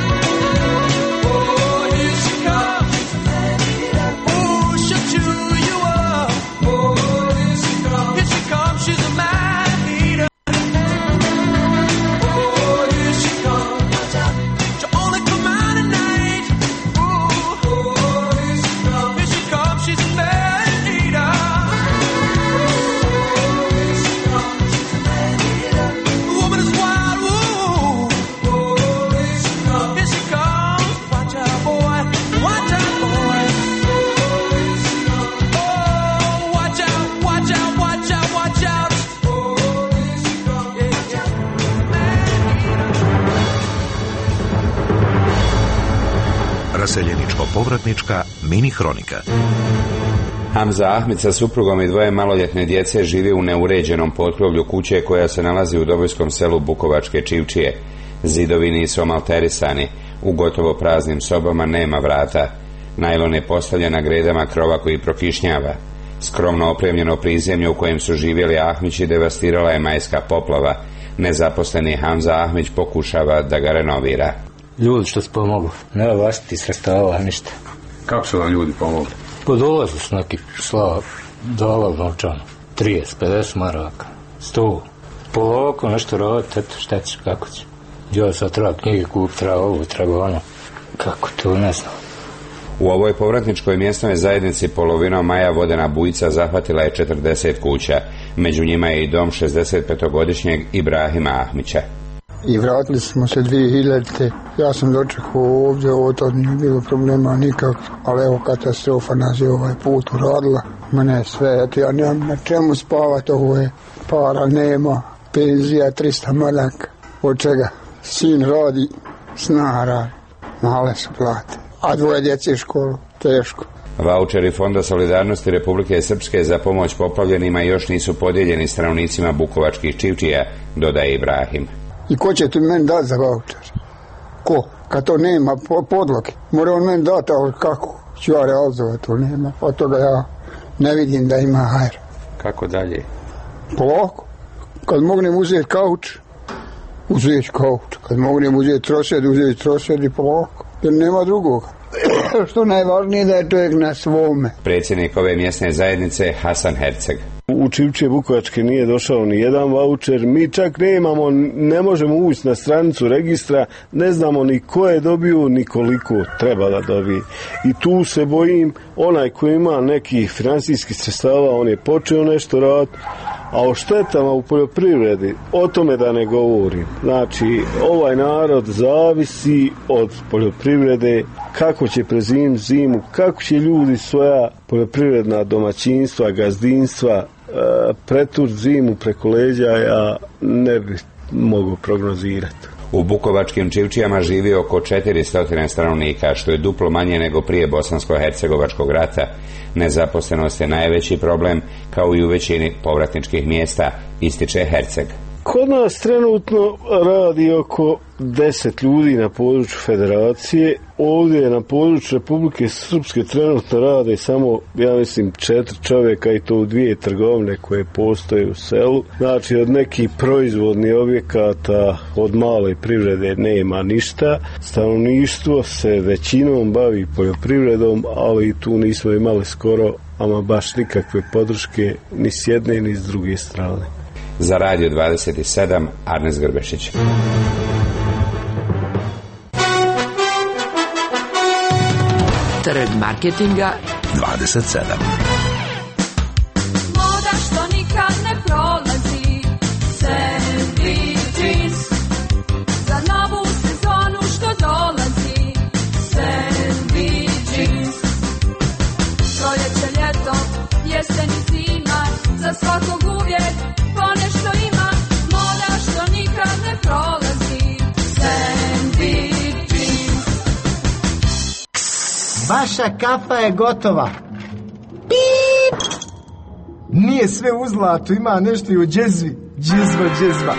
Oh, here she comes. Oh, she'll chew you up. Oh, here she comes. Here she comes. She's a man eater. Oh, here she comes. She'll only come out at night. Oh, here she comes. Here she comes. She's a man eater. The woman is wild. Ooh. Here she comes. Watch out, boy. Watch out, boy. Oh, watch out, watch out, watch out, watch out. Raseljeničko-povratnička mini hronika. Hamza Ahmed sa suprugom i dvoje maloljetne djece živi u neuređenom potkrovlju kuće koja se nalazi u Dobojskom selu Bukovačke Čivčije. Zidovi nisu omalterisani, u gotovo praznim sobama nema vrata. Najlon je postavljen na gredama krova koji prokišnjava. Skromno opremljeno prizemlje u kojem su živjeli Ahmići devastirala je majska poplava. Nezaposleni Hamza Ahmić pokušava da ga renovira. Ljudi što su pomogli, nema vlastiti sredstava, ništa. Kako su vam ljudi pomogli? Po dolazu su neki davali novčano, 30-50 maraka, 100. Polako nešto raditi, eto šta ćeš, kako će. Ja sad treba knjige kupiti, treba ovo, treba ono. Kako to, ne znam. U ovoj povratničkoj mjesnoj zajednici polovinom maja vodena bujica zahvatila je 40 kuća. Među njima je i dom 65-godišnjeg Ibrahima Ahmića. I vratili smo se 2000. Ja sam dočekao ovdje, ovo to nije bilo problema nikak, ali evo katastrofa nas je ovaj put uradila. Mene je sve, eto ja nemam na čemu spavati, ovo je para nema, penzija 300 maraka, od čega sin radi, snaha radi, male su plate, a dvoje djece školu, teško. Vaučeri Fonda solidarnosti Republike Srpske za pomoć poplavljenima još nisu podijeljeni stanovnicima Bukovačkih Čivčija, dodaje Ibrahim. I ko će tu meni dati za vaučer? Ko? Kad to nema podloge. Mora on meni dati, ali kako ću ja realizovati, to nema. Od toga ja ne vidim da ima hajra. Kako dalje? Polako. Kad mognem uzeti kauč, uzeti kauč. Kad mognem uzeti trosjed i polako. Jer nema drugoga. Što najvažnije da je čovjek na svome. Predsjednik ove mjesne zajednice Hasan Herceg. U Čivčije Bukovačke nije došao ni jedan vaučer, mi čak ne možemo ući na stranicu registra, ne znamo ni ko je dobio, ni koliko treba da dobije. I tu se bojim, onaj koji ima nekih financijskih sredstava, on je počeo nešto raditi, A o štetama u poljoprivredi, o tome da ne govorim. Znači, ovaj narod zavisi od poljoprivrede, kako će prezimiti zimu, kako će ljudi svoja poljoprivredna domaćinstva, gazdinstva pretući zimu preko leđa, ja ne bih mogao prognozirati. U Bukovačkim Čivčijama živi oko 400 stanovnika, što je duplo manje nego prije Bosansko-hercegovačkog rata. Nezaposlenost je najveći problem, kao i u većini povratničkih mjesta, ističe Herceg. Kod nas trenutno radi oko 10 ljudi na području federacije. Ovdje na području Republike Srpske trenutno rade samo, ja mislim, 4 čovjeka, i to u 2 trgovine koje postoje u selu. Znači, od nekih proizvodnih objekata, od male privrede nema ništa. Stanovništvo se većinom bavi poljoprivredom, ali tu nismo imali skoro ama baš nikakve podrške ni s jedne ni s druge strane. Za Radio 27, Arnes Grbešić. Trg marketinga 27. Moda što nikad ne prolazi, Sandy jeans. Za novu sezonu što dolazi, Sandy jeans. Proljeće, ljeto, jesen i zima, za svakog uvijek ponešto ima. Moda što nikad ne prolazi, Sandy jeans. Vaša kafa je gotova. Pip! Nije sve u zlatu, ima nešto i u džezvi. Džezva.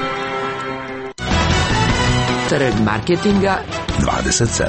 Trg marketinga 27.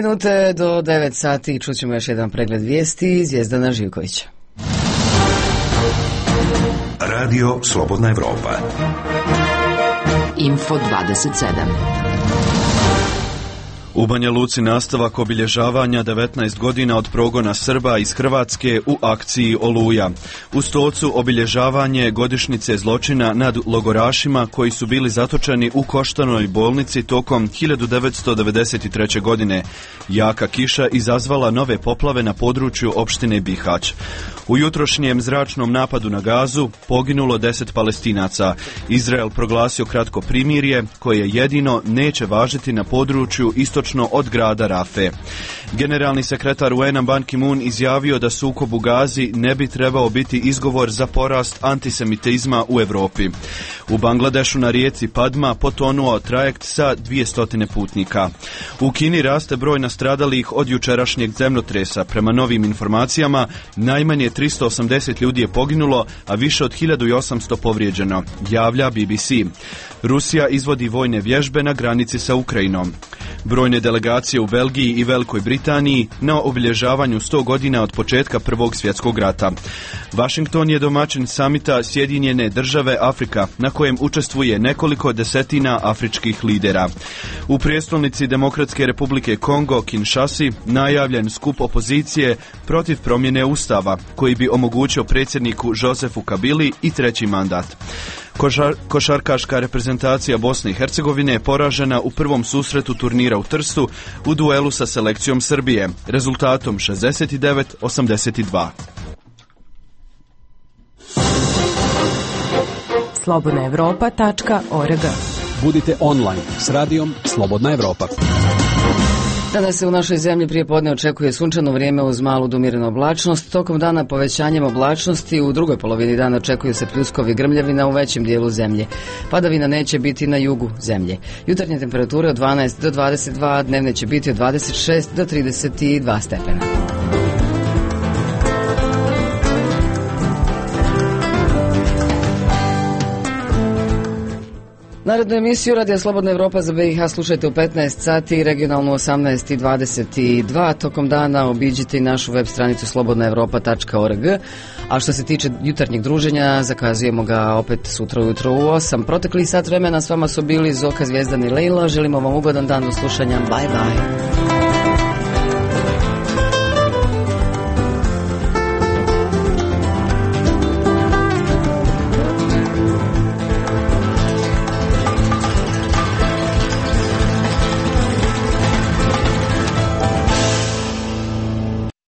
minute do 9 sati čućemo još jedan pregled vijesti. Zvijezdana Živković. Radio Slobodna Evropa. Info 27. U Banja Luci nastavak obilježavanja 19 godina od progona Srba iz Hrvatske u akciji Oluja. U Stocu obilježavanje godišnjice zločina nad logorašima koji su bili zatočeni u Koštanoj bolnici tokom 1993. godine. Jaka kiša izazvala nove poplave na području opštine Bihać. U jutrošnjem zračnom napadu na Gazu poginulo 10 Palestinaca. Izrael proglasio kratko primirje koje jedino neće važiti na području istočno od grada Rafe. Generalni sekretar UN-a Ban Ki-moon izjavio da sukob u Gazi ne bi trebao biti izgovor za porast antisemitizma u Europi. U Bangladešu na rijeci Padma potonuo trajekt sa 200 putnika. U Kini raste broj nastradalih od jučerašnjeg zemljotresa. Prema novim informacijama, najmanje 380 ljudi je poginulo, a više od 1800 povrijeđeno, javlja BBC. Rusija izvodi vojne vježbe na granici sa Ukrajinom. Brojne delegacije u Belgiji i Velikoj Britaniji na obilježavanju 100 godina od početka Prvog svjetskog rata. Washington je domaćin samita Sjedinjene države Afrika, na kojem učestvuje nekoliko desetina afričkih lidera. U prijestolnici Demokratske republike Kongo, Kinshasi, najavljen skup opozicije protiv promjene ustava, koji bi omogućio predsjedniku Josefu Kabili i treći mandat. Košarkaška reprezentacija Bosne i Hercegovine je poražena u prvom susretu turnira u Trstu u duelu sa selekcijom Srbije, rezultatom 69-82. slobodnaevropa.org. Budite online s radijom Slobodna Evropa. Danas se u našoj zemlji prije podne očekuje sunčano vrijeme uz malu do umjerenu oblačnost. Tokom dana povećanjem oblačnosti, u drugoj polovini dana očekuju se pljuskovi grmljavina u većem dijelu zemlje. Padavina neće biti na jugu zemlje. Jutarnje temperature od 12 do 22, dnevne će biti od 26 do 32 stepena. Narednu emisiju Radija Slobodna Evropa za BiH slušajte u 15 sati, regionalno 18:22. Tokom dana obiđite i našu web stranicu slobodnaevropa.org. A što se tiče jutarnjeg druženja, zakazujemo ga opet sutra ujutro u 8. Protekli sat vremena s vama su bili Zoka, Zvijezdan i Lejla. Želimo vam ugodan dan do slušanja. Bye bye.